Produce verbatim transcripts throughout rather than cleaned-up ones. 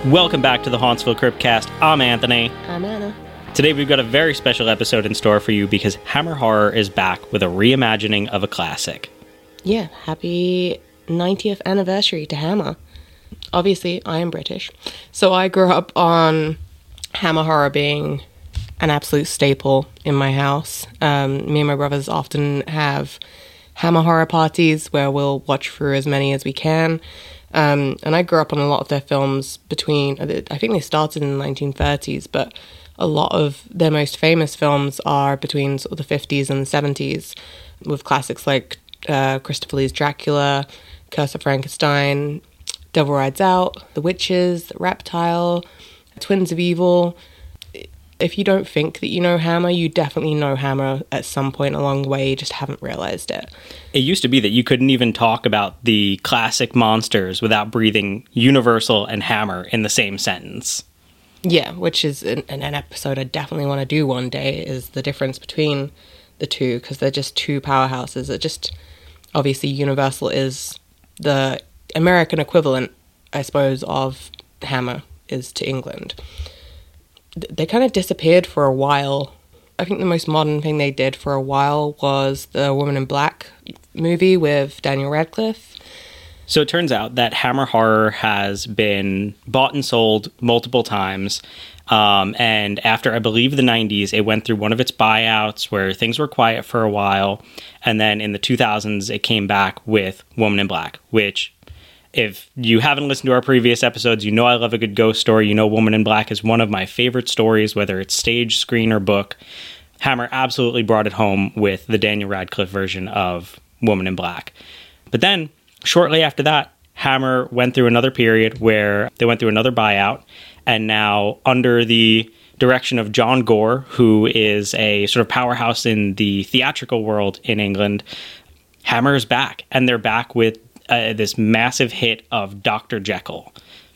Welcome back to the Hauntsville Cryptcast. I'm Anthony. I'm Anna. Today we've got a very special episode in store for you because Hammer Horror is back with a reimagining of a classic. Yeah, happy ninetieth anniversary to Hammer. Obviously, I am British, so I grew up on Hammer Horror being an absolute staple in my house. Um, me and my brothers often have Hammer Horror parties where we'll watch through as many as we can. Um, and I grew up on a lot of their films between, I think they started in the nineteen thirties, but a lot of their most famous films are between sort of the fifties and the seventies, with classics like uh, Christopher Lee's Dracula, Curse of Frankenstein, Devil Rides Out, The Witches, The Reptile, Twins of Evil. If you don't think that you know Hammer, you definitely know Hammer at some point along the way, you just haven't realized it. It used to be that you couldn't even talk about the classic monsters without breathing Universal and Hammer in the same sentence. Yeah, which is an, an episode I definitely want to do one day, is the difference between the two, because they're just two powerhouses. They're just, obviously Universal is the American equivalent, I suppose, of Hammer is to England. They kind of disappeared for a while. I think the most modern thing they did for a while was the Woman in Black movie with Daniel Radcliffe. So it turns out that Hammer Horror has been bought and sold multiple times. Um, and after, I believe, the nineties, it went through one of its buyouts where things were quiet for a while. And then in the two thousands, it came back with Woman in Black, which, if you haven't listened to our previous episodes, you know I love a good ghost story. You know Woman in Black is one of my favorite stories, whether it's stage, screen, or book. Hammer absolutely brought it home with the Daniel Radcliffe version of Woman in Black. But then, shortly after that, Hammer went through another period where they went through another buyout, and now under the direction of John Gore, who is a sort of powerhouse in the theatrical world in England, Hammer is back, and they're back with Uh, this massive hit of Doctor Jekyll.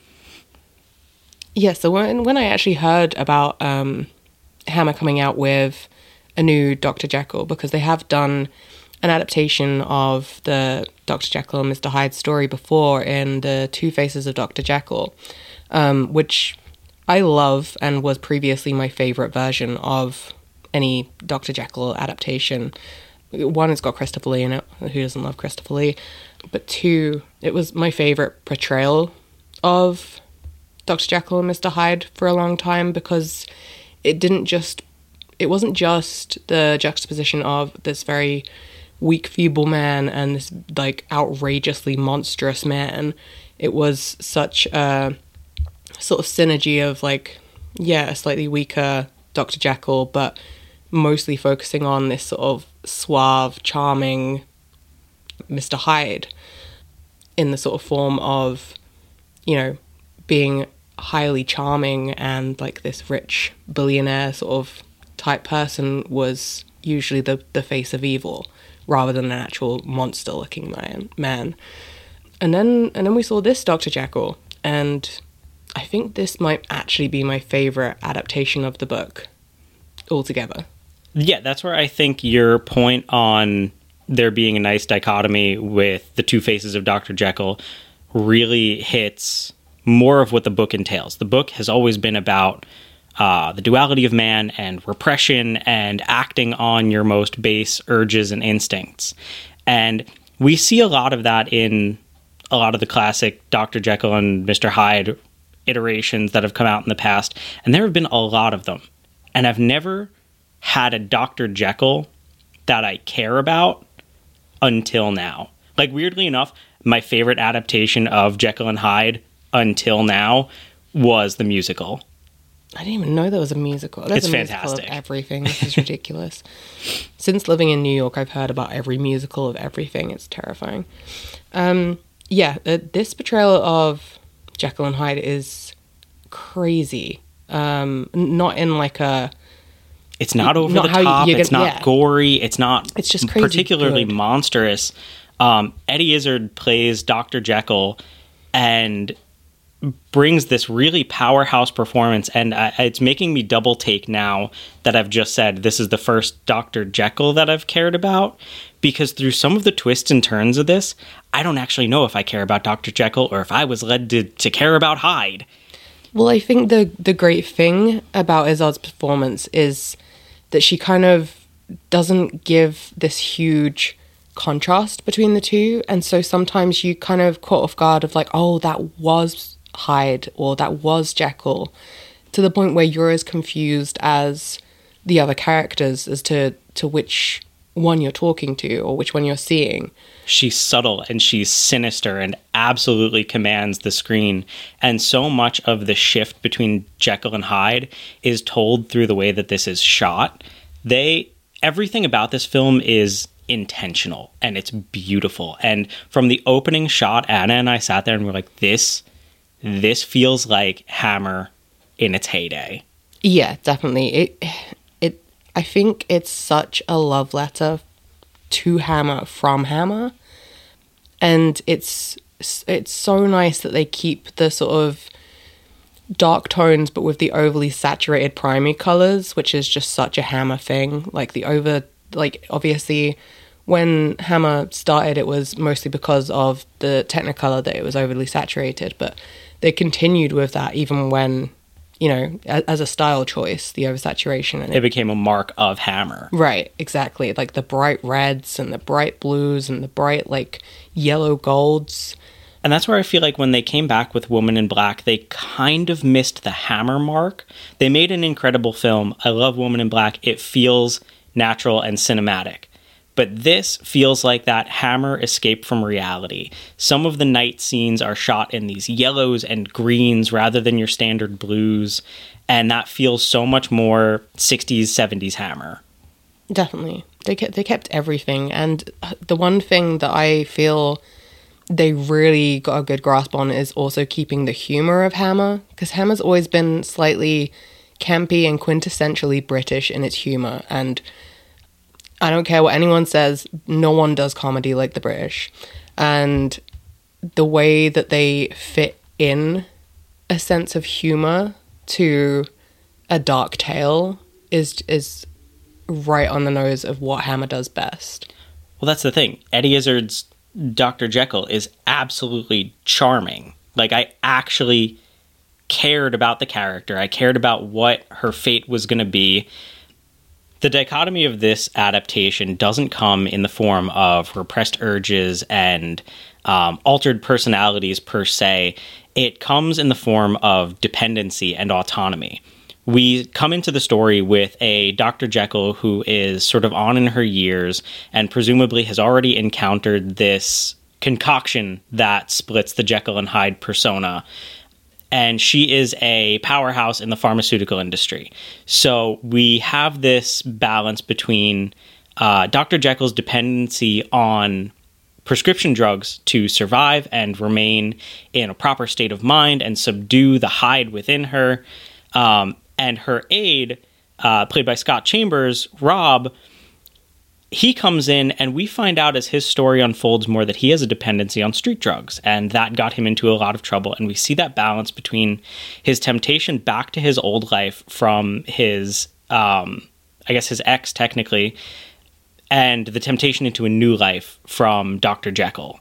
Yeah, so when when I actually heard about um, Hammer coming out with a new Doctor Jekyll, because they have done an adaptation of the Doctor Jekyll and Mister Hyde story before in the Two Faces of Doctor Jekyll, um, which I love and was previously my favorite version of any Doctor Jekyll adaptation. One, it's got Christopher Lee in it. Who doesn't love Christopher Lee? But two, it was my favorite portrayal of Doctor Jekyll and Mister Hyde for a long time, because it didn't just, it wasn't just the juxtaposition of this very weak, feeble man and this like outrageously monstrous man. It was such a sort of synergy of like, yeah, a slightly weaker Doctor Jekyll, but mostly focusing on this sort of suave, charming Mister Hyde, in the sort of form of, you know, being highly charming and like this rich billionaire sort of type person was usually the, the face of evil rather than an actual monster looking man man. And then and then we saw this Doctor Jekyll, and I think this might actually be my favorite adaptation of the book altogether. Yeah, that's where I think your point on there being a nice dichotomy with the two faces of Doctor Jekyll really hits more of what the book entails. The book has always been about uh, the duality of man and repression and acting on your most base urges and instincts. And we see a lot of that in a lot of the classic Doctor Jekyll and Mister Hyde iterations that have come out in the past. And there have been a lot of them. And I've never had a Doctor Jekyll that I care about until now. Like, weirdly enough, my favorite adaptation of Jekyll and Hyde until now was the musical. I didn't even know there was a musical. There's It's a fantastic. musical of everything. This is ridiculous. Since living in New York, I've heard about every musical of everything. It's terrifying. Um, yeah, uh, this portrayal of Jekyll and Hyde is crazy. Um, not in like a... It's not over not the how top. you're It's gonna- not yeah. gory. It's not It's just crazy particularly good. monstrous. Um, Eddie Izzard plays Doctor Jekyll and brings this really powerhouse performance. And I, it's making me double take now that I've just said this is the first Doctor Jekyll that I've cared about. Because through some of the twists and turns of this, I don't actually know if I care about Doctor Jekyll or if I was led to, to care about Hyde. Well, I think the the great thing about Izzard's performance is that she kind of doesn't give this huge contrast between the two, and so sometimes you kind of caught off guard of like, oh, that was Hyde or that was Jekyll, to the point where you're as confused as the other characters as to to which one you're talking to or which one you're seeing. She's subtle and she's sinister and absolutely commands the screen. And so much of the shift between Jekyll and Hyde is told through the way that this is shot. They, everything about this film is intentional and it's beautiful. And from the opening shot, Anna and I sat there and were like, this, this feels like Hammer in its heyday. Yeah, definitely. It, it, I think it's such a love letter to Hammer from Hammer, and it's it's so nice that they keep the sort of dark tones but with the overly saturated primary colors, which is just such a Hammer thing. Like the over, like obviously when Hammer started, it was mostly because of the Technicolor that it was overly saturated, but they continued with that even when, you know, as a style choice, the oversaturation. And it, it became a mark of Hammer. Right, exactly. Like the bright reds and the bright blues and the bright, like, yellow golds. And that's where I feel like when they came back with Woman in Black, they kind of missed the Hammer mark. They made an incredible film. I love Woman in Black. It feels natural and cinematic. But this feels like that Hammer escape from reality. Some of the night scenes are shot in these yellows and greens rather than your standard blues. And that feels so much more sixties, seventies Hammer. Definitely. They kept, they kept everything. And the one thing that I feel they really got a good grasp on is also keeping the humor of Hammer. Because Hammer's always been slightly campy and quintessentially British in its humor. And I don't care what anyone says, no one does comedy like the British. And the way that they fit in a sense of humor to a dark tale is is right on the nose of what Hammer does best. Well, that's the thing. Eddie Izzard's Doctor Jekyll is absolutely charming. Like, I actually cared about the character. I cared about what her fate was going to be. The dichotomy of this adaptation doesn't come in the form of repressed urges and um, altered personalities per se. It comes in the form of dependency and autonomy. We come into the story with a Doctor Jekyll who is sort of on in her years and presumably has already encountered this concoction that splits the Jekyll and Hyde persona. And she is a powerhouse in the pharmaceutical industry. So we have this balance between uh, Doctor Jekyll's dependency on prescription drugs to survive and remain in a proper state of mind and subdue the Hyde within her, um, and her aide, uh, played by Scott Chambers, Rob. He comes in, and we find out as his story unfolds more that he has a dependency on street drugs, and that got him into a lot of trouble. And we see that balance between his temptation back to his old life from his, um, I guess his ex technically, and the temptation into a new life from Doctor Jekyll.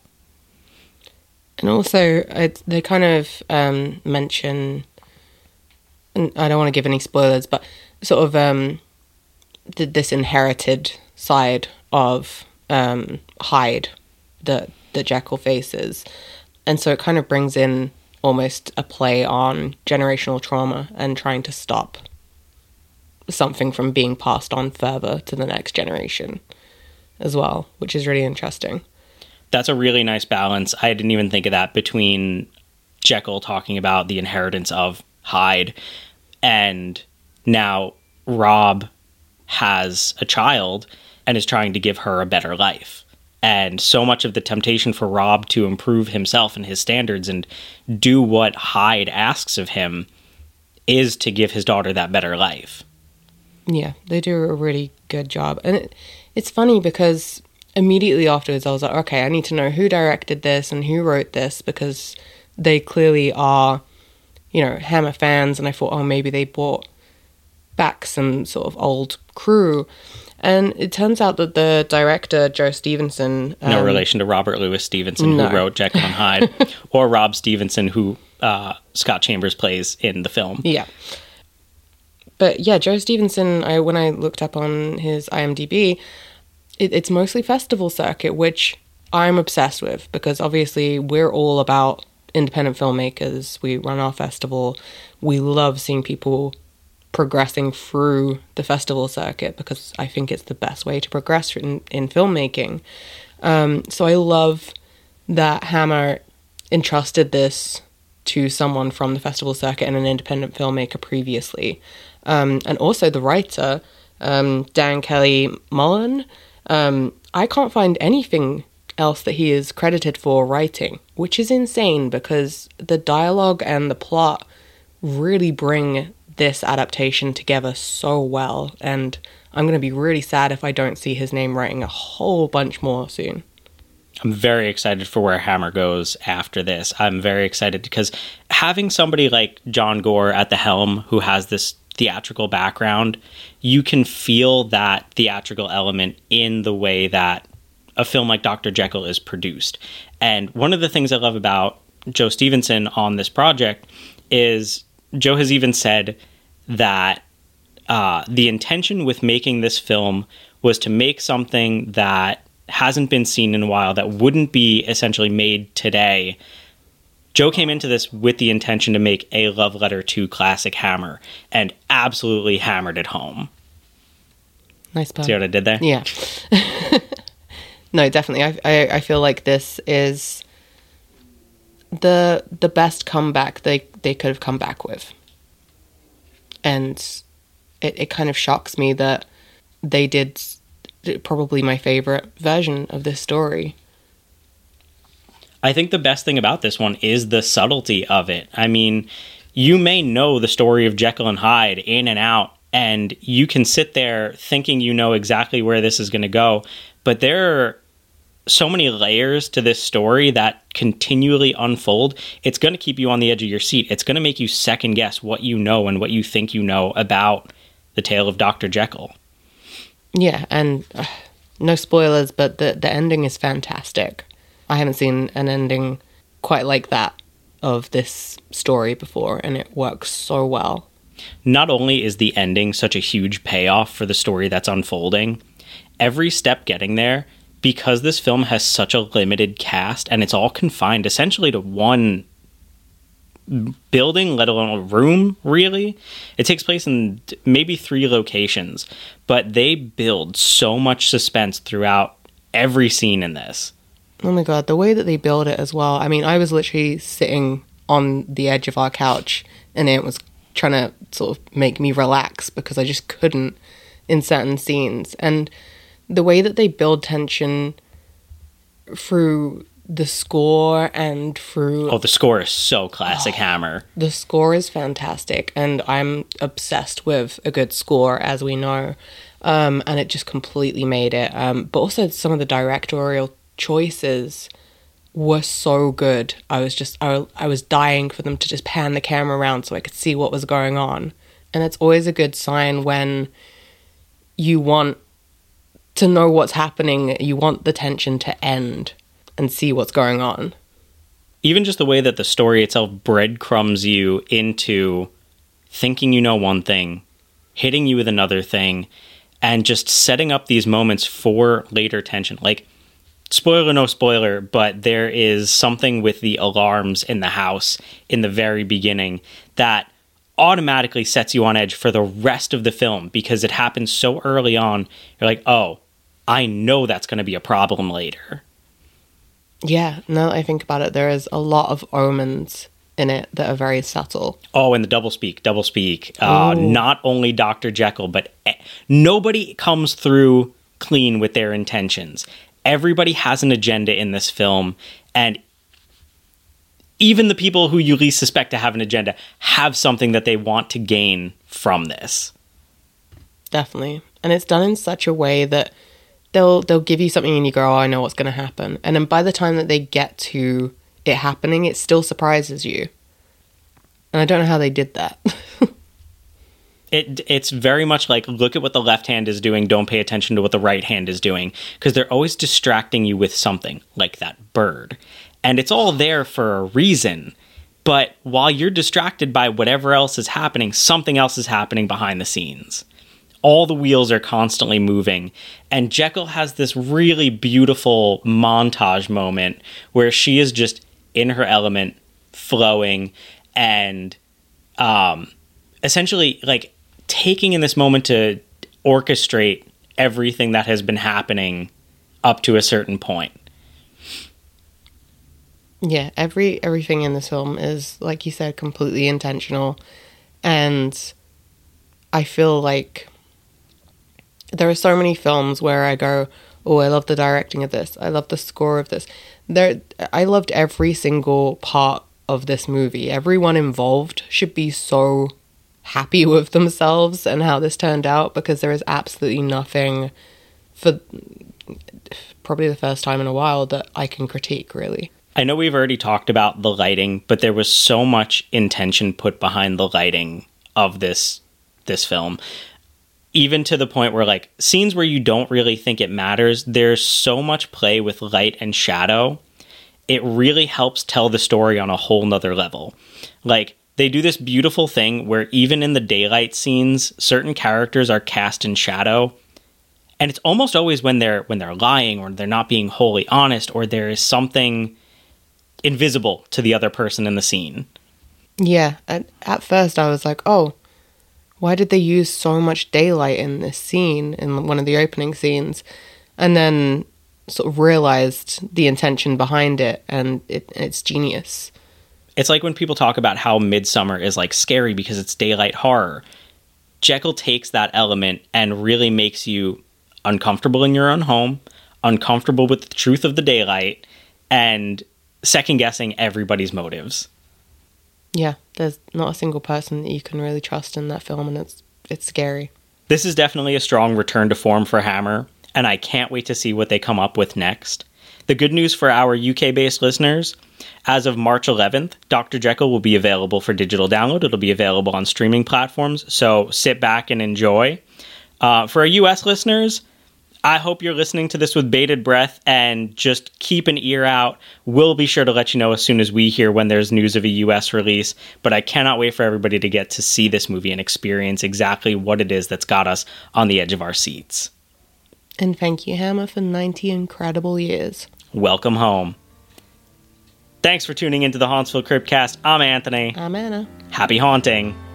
And also, it, they kind of um, mention, and I don't want to give any spoilers, but sort of um, th- this inherited side of um, Hyde that, that Jekyll faces. And so it kind of brings in almost a play on generational trauma and trying to stop something from being passed on further to the next generation as well, which is really interesting. That's a really nice balance. I didn't even think of that, between Jekyll talking about the inheritance of Hyde and now Rob has a child and is trying to give her a better life. And so much of the temptation for Rob to improve himself and his standards and do what Hyde asks of him is to give his daughter that better life. Yeah, they do a really good job. And it, it's funny because immediately afterwards I was like, okay, I need to know who directed this and who wrote this, because they clearly are, you know, Hammer fans. And I thought, oh, maybe they brought back some sort of old crew. And it turns out that the director, Joe Stevenson... Um, no relation to Robert Louis Stevenson, no. who wrote Jekyll and Hyde, or Rob Stevenson, who uh, Scott Chambers plays in the film. Yeah. But yeah, Joe Stevenson, I when I looked up on his IMDb, it, it's mostly festival circuit, which I'm obsessed with, because obviously we're all about independent filmmakers. We run our festival. We love seeing people progressing through the festival circuit, because I think it's the best way to progress in, in filmmaking. Um, so I love that Hammer entrusted this to someone from the festival circuit and an independent filmmaker previously. Um, and also the writer, um, Dan Kelly Mullen, um, I can't find anything else that he is credited for writing, which is insane, because the dialogue and the plot really bring this adaptation together so well, and I'm going to be really sad if I don't see his name writing a whole bunch more soon. I'm very excited for where Hammer goes after this. I'm very excited because having somebody like John Gore at the helm who has this theatrical background, you can feel that theatrical element in the way that a film like Doctor Jekyll is produced. And one of the things I love about Joe Stevenson on this project is Joe has even said that uh, the intention with making this film was to make something that hasn't been seen in a while, that wouldn't be essentially made today. Joe came into this with the intention to make a love letter to classic Hammer, and absolutely hammered it home. Nice pun. See what I did there? Yeah. No, definitely. I, I I feel like this is the the best comeback they, they could have come back with. And it, it kind of shocks me that they did probably my favorite version of this story. I think the best thing about this one is the subtlety of it. I mean, you may know the story of Jekyll and Hyde in and out, and you can sit there thinking you know exactly where this is going to go, but there are so many layers to this story that continually unfold. It's going to keep you on the edge of your seat. It's going to make you second guess what you know and what you think you know about the tale of Doctor Jekyll. Yeah, and uh, no spoilers, but the, the ending is fantastic. I haven't seen an ending quite like that of this story before, and it works so well. Not only is the ending such a huge payoff for the story that's unfolding, every step getting there, because this film has such a limited cast and it's all confined essentially to one building, let alone a room, really. It takes place in maybe three locations, but they build so much suspense throughout every scene in this. Oh my god, the way that they build it as well. I mean, I was literally sitting on the edge of our couch and it was trying to sort of make me relax because I just couldn't in certain scenes. And the way that they build tension through the score and through... Oh, the score is so classic oh, Hammer. The score is fantastic, and I'm obsessed with a good score, as we know. Um, and it just completely made it. Um, but also some of the directorial choices were so good. I was just... I, I was dying for them to just pan the camera around so I could see what was going on. And it's always a good sign when you want to know what's happening, you want the tension to end and see what's going on. Even just the way that the story itself breadcrumbs you into thinking you know one thing, hitting you with another thing, and just setting up these moments for later tension. Like, spoiler, no spoiler, but there is something with the alarms in the house in the very beginning that automatically sets you on edge for the rest of the film because it happens so early on. You're like, oh, I know that's going to be a problem later. Yeah, now that I think about it, there is a lot of omens in it that are very subtle. Oh, and the doublespeak, doublespeak. Uh, not only Doctor Jekyll, but nobody comes through clean with their intentions. Everybody has an agenda in this film, and even the people who you least suspect to have an agenda have something that they want to gain from this. Definitely. And it's done in such a way that they'll they'll give you something and you go, oh, I know what's going to happen. And then by the time that they get to it happening, it still surprises you. And I don't know how they did that. It it's very much like, look at what the left hand is doing, don't pay attention to what the right hand is doing, because they're always distracting you with something, like that bird. And it's all there for a reason. But while you're distracted by whatever else is happening, something else is happening behind the scenes. All the wheels are constantly moving. And Jekyll has this really beautiful montage moment where she is just in her element, flowing, and um, essentially like taking in this moment to orchestrate everything that has been happening up to a certain point. Yeah, every everything in this film is, like you said, completely intentional. And I feel like there are so many films where I go, oh, I love the directing of this. I love the score of this. There, I loved every single part of this movie. Everyone involved should be so happy with themselves and how this turned out, because there is absolutely nothing, for probably the first time in a while, that I can critique, really. I know we've already talked about the lighting, but there was so much intention put behind the lighting of this this film. Even to the point where, like, scenes where you don't really think it matters, there's so much play with light and shadow. It really helps tell the story on a whole nother level. Like, they do this beautiful thing where even in the daylight scenes, certain characters are cast in shadow. And it's almost always when they're when they're lying, or they're not being wholly honest, or there is something invisible to the other person in the scene. Yeah, at, at first I was like, oh, why did they use so much daylight in this scene, in one of the opening scenes? And then sort of realized the intention behind it, and it, it's genius. It's like when people talk about how Midsommar is like scary because it's daylight horror. Jekyll takes that element and really makes you uncomfortable in your own home, uncomfortable with the truth of the daylight, and second-guessing everybody's motives. Yeah, there's not a single person that you can really trust in that film, and it's it's scary. This is definitely a strong return to form for Hammer, and I can't wait to see what they come up with next. The good news for our U K-based listeners, as of March eleventh, Doctor Jekyll will be available for digital download. It'll be available on streaming platforms, so sit back and enjoy. Uh, for our U S listeners, I hope you're listening to this with bated breath and just keep an ear out. We'll be sure to let you know as soon as we hear when there's news of a U S release, but I cannot wait for everybody to get to see this movie and experience exactly what it is that's got us on the edge of our seats. And thank you, Hammer, for ninety incredible years. Welcome home. Thanks for tuning into the Hauntsville Cryptcast. I'm Anthony. I'm Anna. Happy haunting.